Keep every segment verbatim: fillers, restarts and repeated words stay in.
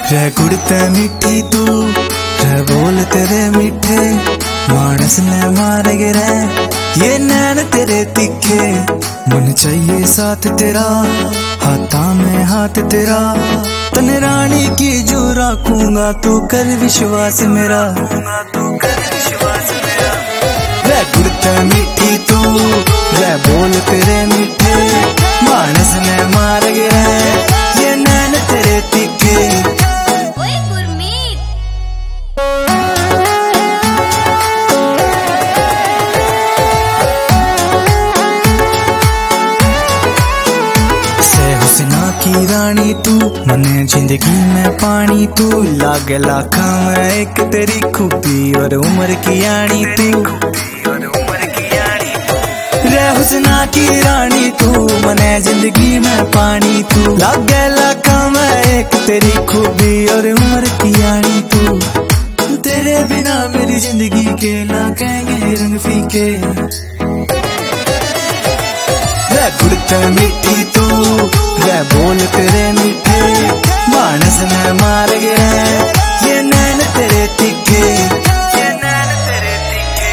रह गुड़ते मिठी तू रह बोल तेरे मीठे मानस ने मार गिरे ये नैन तेरे तीखे मन चाहिए साथ तेरा हाथा में हाथ तेरा तन रानी की जो रखूंगा तू कर विश्वास मेरा रह गुड़ते मिठी तू रह बोल तेरे मीठे मानस ने मार गिरे ये नैन तेरे तीखे की रानी तू मने जिंदगी में पानी तू लागे लाखा में एक तेरी खूबी और उम्र की आनी तू रे हुस्ना की रानी तू मने जिंदगी में पानी तू लागे लाखा में एक तेरी खूबी और उम्र की आनी तू तेरे बिना मेरी जिंदगी के लागे रंग फीके गुड़ते मिठी तू रह बोल तेरे मीठे मानस ने मार गए ये नैन तेरे तीखे ये नैन तेरे तीखे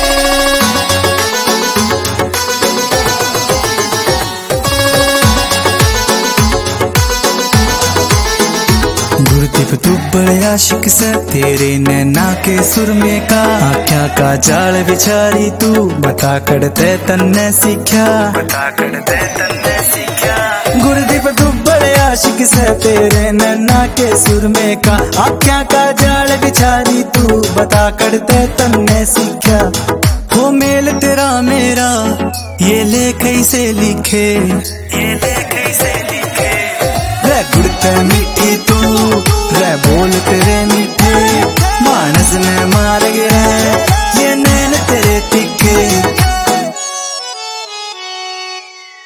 गुरदीप तू बड़े आशिक से तेरे नैना के सुरमे का आख्या का जाल बिछारी तू बता करते तन्ने सीख्या बता करते तन्ने सीख्या गुरदीप तू बड़े आशिक से तेरे नैना के सुरमे का आख्या का जाल बिछारी तू बता करते तन्ने सीख्या हो मेल तेरा मेरा ये ले कैसे लिखे ये ले